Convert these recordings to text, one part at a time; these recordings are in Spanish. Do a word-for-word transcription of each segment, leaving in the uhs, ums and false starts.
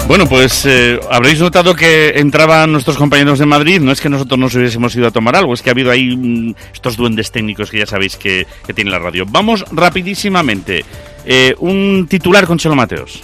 Bueno, pues eh, habréis notado que entraban nuestros compañeros de Madrid. No es que nosotros nos hubiésemos ido a tomar algo, es que ha habido ahí mm, estos duendes técnicos que ya sabéis que, que tiene la radio. Vamos rapidísimamente. Eh, un titular con Chelo Mateos.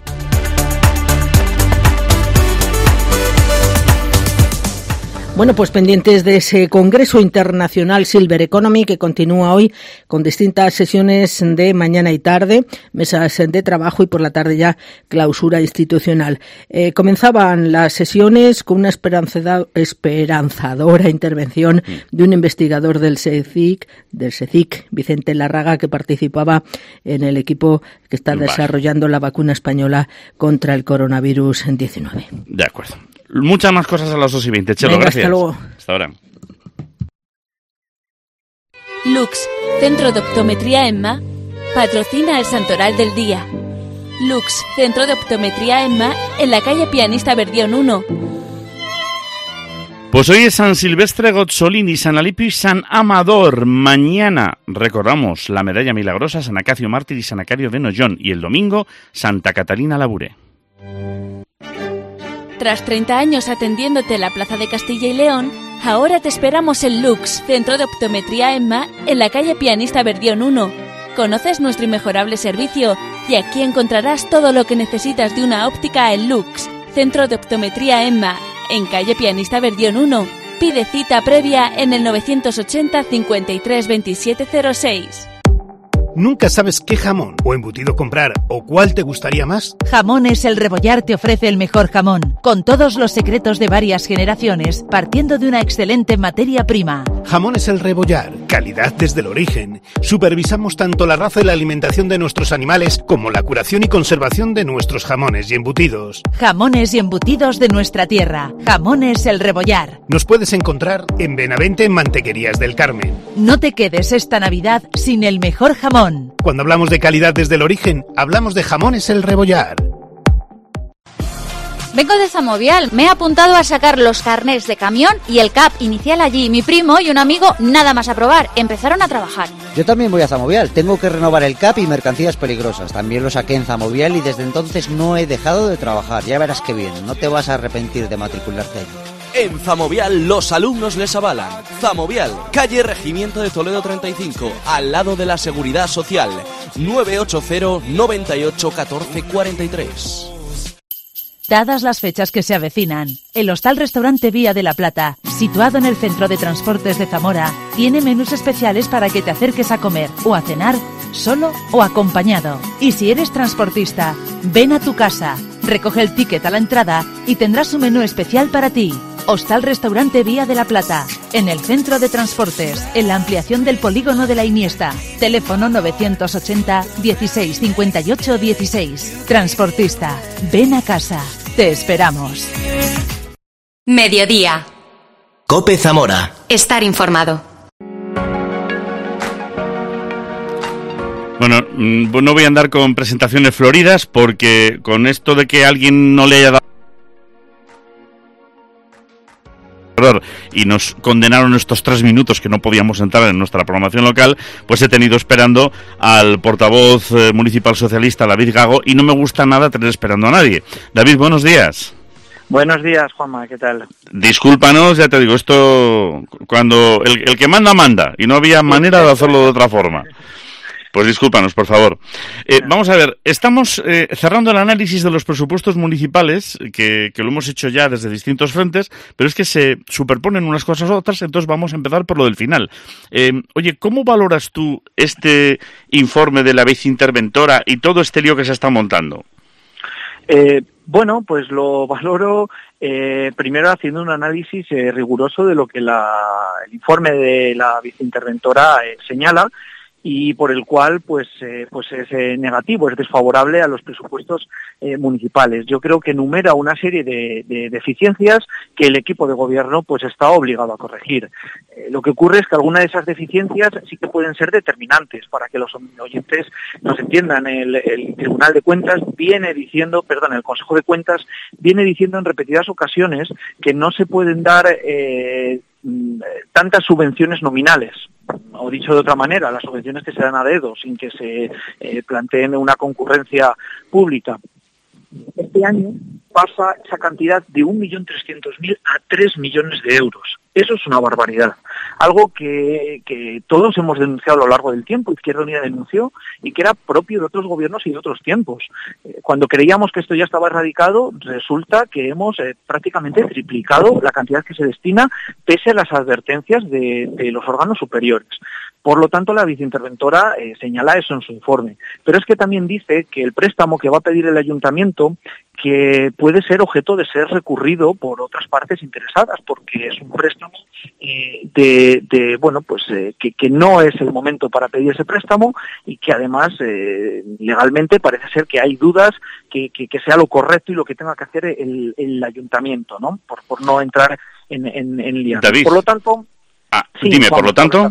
Bueno, pues pendientes de ese Congreso Internacional Silver Economy que continúa hoy con distintas sesiones de mañana y tarde, mesas de trabajo y por la tarde ya clausura institucional. Eh, comenzaban las sesiones con una esperanzadora intervención de un investigador del CSIC, del CSIC, Vicente Larraga, que participaba en el equipo que está desarrollando la vacuna española contra el coronavirus diecinueve. De acuerdo. Muchas más cas a las dos y veinte. Chelo, Venga, gracias. Hasta luego. Hasta ahora. Lux, Centro de Optometría EMMA, patrocina el Santoral del Día. Lux, Centro de Optometría EMMA, en la calle Pianista Verdión uno. Pues hoy es San Silvestre Gozzolini, San Alipio y San Amador. Mañana recordamos la medalla milagrosa, San Acacio Mártir y San Acario de Nollón. Y el domingo, Santa Catalina Labouré. Tras treinta años atendiéndote en la Plaza de Castilla y León, ahora te esperamos en Lux, Centro de Optometría EMMA, en la calle Pianista Verdión uno. Conoces nuestro inmejorable servicio y aquí encontrarás todo lo que necesitas de una óptica en Lux, Centro de Optometría EMMA, en calle Pianista Verdión uno. Pide cita previa en el novecientos ochenta, cincuenta y tres, veintisiete cero seis. ¿Nunca sabes qué jamón o embutido comprar o cuál te gustaría más? Jamones El Rebollar te ofrece el mejor jamón, con todos los secretos de varias generaciones, partiendo de una excelente materia prima. Jamones El Rebollar, calidad desde el origen. Supervisamos tanto la raza y la alimentación de nuestros animales como la curación y conservación de nuestros jamones y embutidos. Jamones y embutidos de nuestra tierra. Jamones El Rebollar. Nos puedes encontrar en Benavente, en Mantequerías del Carmen. No te quedes esta Navidad sin el mejor jamón. Cuando hablamos de calidad desde el origen, hablamos de Jamones El Rebollar. Vengo de Zamovial, me he apuntado a sacar los carnés de camión y el C A P inicial allí. Mi primo y un amigo nada más aprobar, empezaron a trabajar. Yo también voy a Zamovial, tengo que renovar el C A P y mercancías peligrosas. También lo saqué en Zamovial y desde entonces no he dejado de trabajar. Ya verás qué bien, no te vas a arrepentir de matricularte allí. En Zamovial los alumnos les avalan. Zamovial, calle Regimiento de Toledo treinta y cinco, al lado de la Seguridad Social. nueve ocho cero, noventa y ocho, catorce, cuarenta y tres. Dadas las fechas que se avecinan, el Hostal Restaurante Vía de la Plata, situado en el Centro de Transportes de Zamora, tiene menús especiales para que te acerques a comer o a cenar, solo o acompañado. Y si eres transportista, ven a tu casa, recoge el ticket a la entrada y tendrás un menú especial para ti. Hostal Restaurante Vía de la Plata, en el Centro de Transportes, en la ampliación del polígono de la Iniesta. Teléfono novecientos ochenta, dieciséis, cincuenta y ocho, dieciséis. Transportista, ven a casa. Te esperamos. Mediodía. COPE Zamora. Estar informado. Bueno, no voy a andar con presentaciones floridas porque con esto de que alguien no le haya dado y nos condenaron estos tres minutos que no podíamos entrar en nuestra programación local, pues he tenido esperando al portavoz eh, municipal socialista, David Gago, y no me gusta nada tener esperando a nadie. David, buenos días. Buenos días, Juanma, ¿qué tal? Discúlpanos, ya te digo, esto cuando el, el que manda, manda, y no había manera de hacerlo de otra forma. Pues discúlpanos, por favor. Eh, vamos a ver, estamos eh, cerrando el análisis de los presupuestos municipales, que, que lo hemos hecho ya desde distintos frentes, pero es que se superponen unas cosas a otras, entonces vamos a empezar por lo del final. Eh, oye, ¿cómo valoras tú este informe de la viceinterventora y todo este lío que se está montando? Eh, bueno, pues lo valoro eh, primero haciendo un análisis eh, riguroso de lo que la, el informe de la viceinterventora eh, señala, y por el cual pues eh, pues es eh, negativo, es desfavorable a los presupuestos eh, municipales. Yo creo que enumera una serie de, de deficiencias que el equipo de gobierno pues está obligado a corregir. Eh, lo que ocurre es que algunas de esas deficiencias sí que pueden ser determinantes para que los oyentes nos entiendan. El, el Tribunal de Cuentas viene diciendo, perdón, el Consejo de Cuentas viene diciendo en repetidas ocasiones que no se pueden dar eh, tantas subvenciones nominales, o dicho de otra manera, las subvenciones que se dan a dedo sin que se eh, planteen una concurrencia pública. Este año pasa esa cantidad de un millón trescientos mil a tres millones de euros. Eso es una barbaridad. Algo que, que todos hemos denunciado a lo largo del tiempo, Izquierda Unida denunció, y que era propio de otros gobiernos y de otros tiempos. Eh, cuando creíamos que esto ya estaba erradicado, resulta que hemos eh, prácticamente triplicado la cantidad que se destina, pese a las advertencias de, de los órganos superiores. Por lo tanto, la viceinterventora eh, señala eso en su informe. Pero es que también dice que el préstamo que va a pedir el ayuntamiento, que puede ser objeto de ser recurrido por otras partes interesadas, porque es un préstamo eh, de, de, bueno, pues eh, que, que no es el momento para pedir ese préstamo y que además eh, legalmente parece ser que hay dudas que, que, que sea lo correcto y lo que tenga que hacer el, el ayuntamiento, ¿no? Por, por no entrar en, en, en líos. David. Por lo tanto... Ah, sí, dime, Juan, por lo tanto...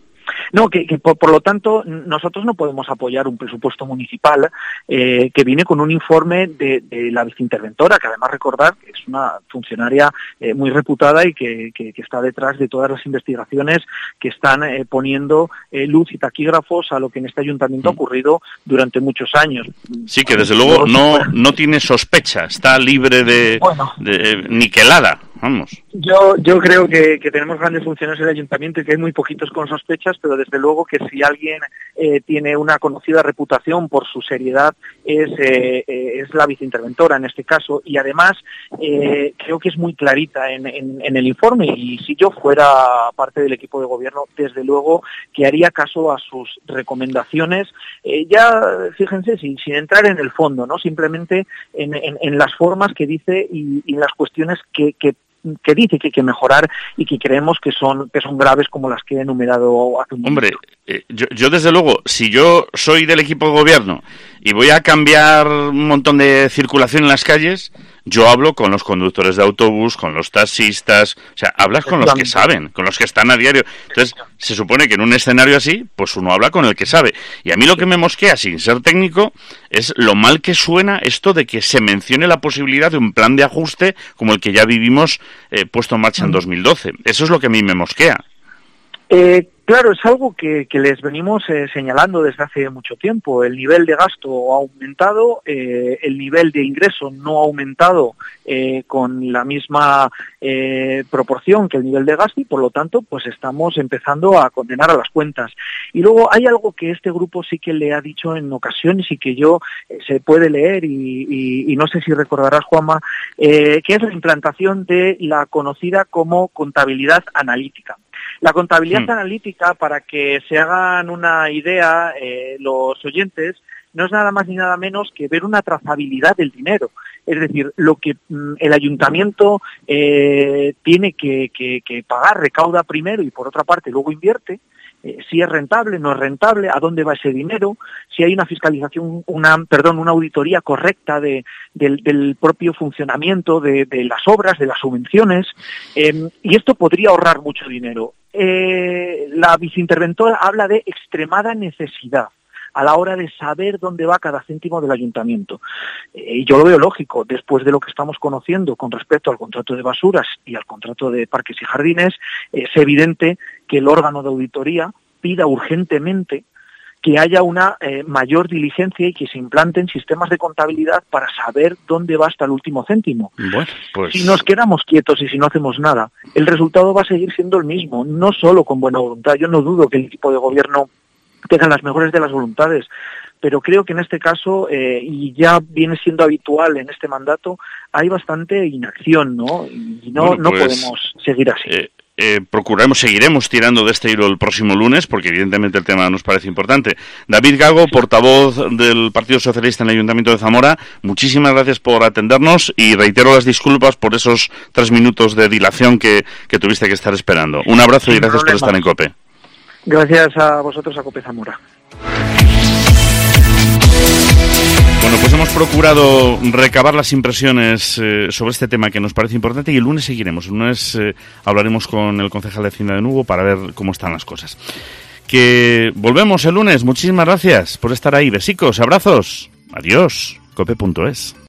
No, que, que por, por lo tanto nosotros no podemos apoyar un presupuesto municipal eh, que viene con un informe de, de la viceinterventora, que además recordar que es una funcionaria eh, muy reputada y que, que, que está detrás de todas las investigaciones que están eh, poniendo eh, luz y taquígrafos a lo que en este ayuntamiento ha ocurrido durante muchos años. Sí, que desde luego no, no tiene sospecha, está libre de, bueno, de niquelada. Vamos. Yo yo creo que, que tenemos grandes funcionarios en el ayuntamiento y que hay muy poquitos con sospechas, pero desde luego que si alguien eh, tiene una conocida reputación por su seriedad es eh, eh, es la viceinterventora en este caso, y además eh, creo que es muy clarita en, en, en el informe, y si yo fuera parte del equipo de gobierno, desde luego que haría caso a sus recomendaciones, eh, ya fíjense, sin, sin entrar en el fondo, no simplemente en, en, en las formas que dice y, y las cuestiones que, que que dice que hay que mejorar y que creemos que son que son graves, como las que he enumerado hace un momento. Hombre, eh, yo, yo desde luego, si yo soy del equipo de gobierno y voy a cambiar un montón de circulación en las calles, yo hablo con los conductores de autobús, con los taxistas, o sea, hablas con los que saben, con los que están a diario. Entonces, se supone que en un escenario así, pues uno habla con el que sabe. Y a mí lo que me mosquea, sin ser técnico, es lo mal que suena esto de que se mencione la posibilidad de un plan de ajuste como el que ya vivimos eh, puesto en marcha en dos mil doce. Eso es lo que a mí me mosquea. Eh, claro, es algo que, que les venimos eh, señalando desde hace mucho tiempo. El nivel de gasto ha aumentado, eh, el nivel de ingreso no ha aumentado eh, con la misma eh, proporción que el nivel de gasto, y por lo tanto pues estamos empezando a condenar a las cuentas. Y luego hay algo que este grupo sí que le ha dicho en ocasiones y que yo eh, se puede leer y, y, y no sé si recordarás, Juanma, eh, que es la implantación de la conocida como contabilidad analítica. La contabilidad hmm. analítica, para que se hagan una idea eh, los oyentes, no es nada más ni nada menos que ver una trazabilidad del dinero. Es decir, lo que mm, el ayuntamiento eh, tiene que, que, que pagar, recauda primero y por otra parte luego invierte, eh, si es rentable, no es rentable, a dónde va ese dinero, si hay una fiscalización, una perdón, una auditoría correcta de, del, del propio funcionamiento de, de las obras, de las subvenciones, eh, y esto podría ahorrar mucho dinero. Eh, la viceinterventora habla de extremada necesidad a la hora de saber dónde va cada céntimo del ayuntamiento. Eh, y yo lo veo lógico, después de lo que estamos conociendo con respecto al contrato de basuras y al contrato de parques y jardines, eh, es evidente que el órgano de auditoría pida urgentemente que haya una eh, mayor diligencia y que se implanten sistemas de contabilidad para saber dónde va hasta el último céntimo. Bueno, pues... Si nos quedamos quietos y si no hacemos nada, el resultado va a seguir siendo el mismo, no solo con buena voluntad. Yo no dudo que el equipo de gobierno tenga las mejores de las voluntades, pero creo que en este caso, eh, y ya viene siendo habitual en este mandato, hay bastante inacción, ¿no? Y no, bueno, pues, no podemos seguir así. Eh... Eh, procuraremos, seguiremos tirando de este hilo el próximo lunes, porque evidentemente el tema nos parece importante. David Gago, portavoz del Partido Socialista en el Ayuntamiento de Zamora, muchísimas gracias por atendernos y reitero las disculpas por esos tres minutos de dilación que, que tuviste que estar esperando. Un abrazo Sin y gracias problemas. por estar en COPE. Gracias a vosotros, a COPE Zamora. Bueno, pues hemos procurado recabar las impresiones eh, sobre este tema que nos parece importante y el lunes seguiremos. El lunes eh, hablaremos con el concejal de Hacienda de Nubo para ver cómo están las cosas. Que volvemos el lunes. Muchísimas gracias por estar ahí. Besicos, abrazos. Adiós. cope punto es.